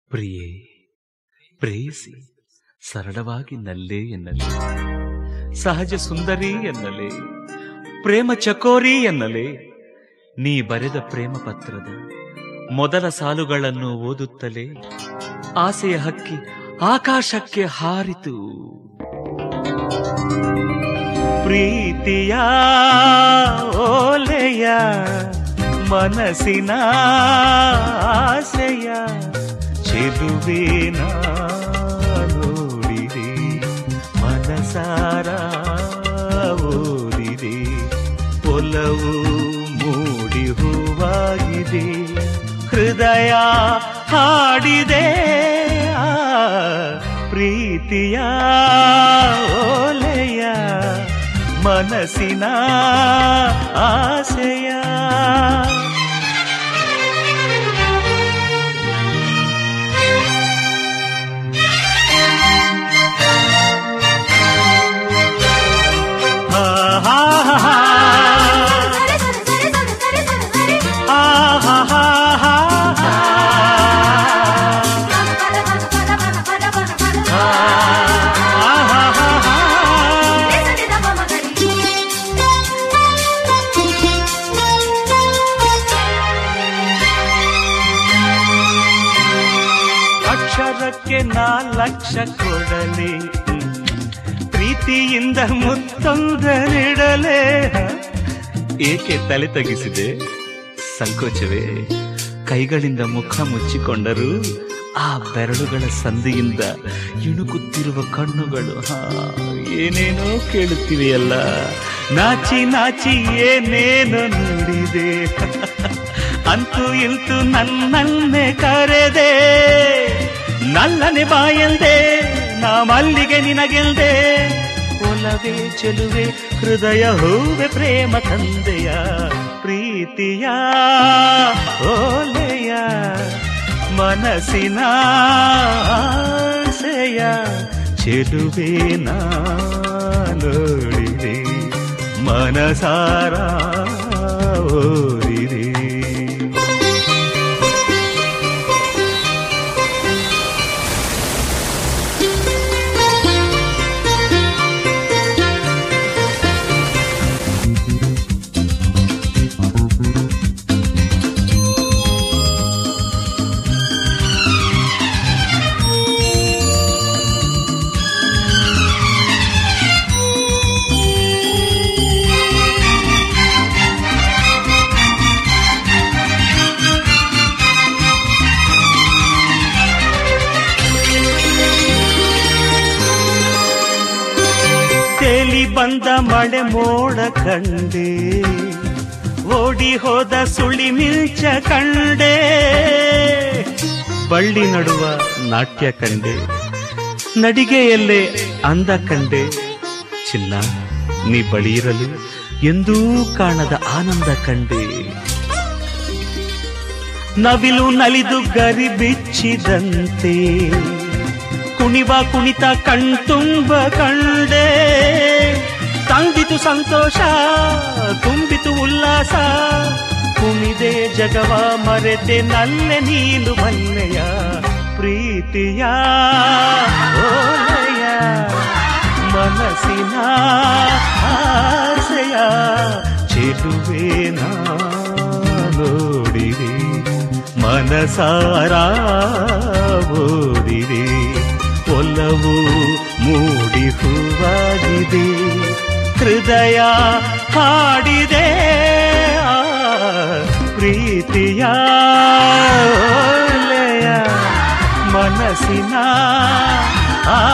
ಪ್ರಿಯೇ ಪ್ರೇಯಸಿ ಸರಳವಾಗಿ ನಲ್ಲೇ ಎನ್ನಲೇ, ಸಹಜ ಸುಂದರಿ ಎನ್ನಲೇ, ಪ್ರೇಮ ಚಕೋರಿ ಎನ್ನಲೇ. ನೀ ಬರೆದ ಪ್ರೇಮ ಪತ್ರದ ಮೊದಲ ಸಾಲುಗಳನ್ನು ಓದುತ್ತಲೇ ಆಸೆಯ ಹಕ್ಕಿ ಆಕಾಶಕ್ಕೆ ಹಾರಿತು. ಪ್ರೀತಿಯ ಓಲೆಯ ಮನಸ್ಸಿನ ಆಸೆಯ ಚೆಲುವೇನ ನೋಡಿದೆ, ಮನಸಾರ ಓದಿದೆ, ಒಲವು ಮೂಡಿ ಹೂವಾಗಿದೆ, ಹೃದಯ ಹಾಡಿದೆ. ಪ್ರೀತಿಯ ಓಲೆಯ ಮನಸ್ಸಿನ ಆಸೆಯ. ಅಕ್ಷರಕ್ಕೆ 4 ಲಕ್ಷ ಕೊಡಲೇ, ಪ್ರೀತಿಯಿಂದ ಮುತ್ತೊಂದ ನೀಡಲೇ. ಏಕೆ ತಲೆ ತಗ್ಗಿಸಿದೆ ಸಂಕೋಚವೇ? ಕೈಗಳಿಂದ ಮುಖ ಮುಚ್ಚಿಕೊಂಡರೂ ಆ ಬೆರಳುಗಳ ಸಂದಿಯಿಂದ ಇಣುಕುತ್ತಿರುವ ಕಣ್ಣುಗಳು ಏನೇನೋ ಕೇಳುತ್ತಿವೆಯಲ್ಲ. ನಾಚಿ ನಾಚಿ ಏನೇನೋ ನುಡಿದೆ, ಅಂತೂ ಇಂತೂ ನನ್ನನ್ನೇ ಕರೆದೆ. ನಲ್ಲನೆ ಬಾಯಲ್ದೆ ನಾ ಮಲ್ಲಿಗೆ ನಿನಗೆಲ್ದೆ, ಒಲವೇ ಚೆಲುವೆ ಹೃದಯ ಹೂವೆ ಪ್ರೇಮ ತಂದೆಯ. ಪ್ರೀತಿಯ ಓಲೆಯ ಮನಸ್ಸಿನ ಆಸೆಯ ಚೆಲುವೆ ನೋಡಿದೆ, ಮನಸಾರ ಓದಿದೆ. ಬಂದ ಮಳೆ ಮೋಡ ಕಂಡೆ, ಓಡಿ ಹೋದ ಸುಳಿ ಮಿಂಚ ಕಂಡೆ, ಬಳ್ಳಿ ನಡುವ ನಾಟ್ಯ ಕಂಡೆ, ನಡಿಗೆಯಲ್ಲೇ ಅಂದ ಕಂಡೆ. ಚಿನ್ನ ನೀ ಬಳಿಯಿರಲು ಎಂದೂ ಕಾಣದ ಆನಂದ ಕಂಡೆ. ನವಿಲು ನಲಿದು ಗರಿ ಬಿಚ್ಚಿದಂತೆ ಕುಣಿವ ಕುಣಿತ ಕಣ್ತುಂಬ ಕಂಡೆ. ತಂದಿತು ಸಂತೋಷ ತುಂಬಿತು ಉಲ್ಲಾಸ, ಕುಣಿದೆ ಜಗವ ಮರೆತೆ ನಲ್ಲೆ ನೀನು ಮಲ್ಲೆಯ. ಪ್ರೀತಿಯ ಓಲೆಯ ಮನಸ್ಸಿನ ಆಸೆಯ ಚೆಲುವೆ ನೋಡಿದೆ, ಮನಸಾರ ಓದಿದೆ, ಒಲವು ಮೂಡಿ ಹೂವಾಗಿದೆ, ಹೃದಯ ಹಾಡಿದೆ. ಪ್ರೀತಿಯ ಓಲೆಯ ಮನಸ್ಸಿನ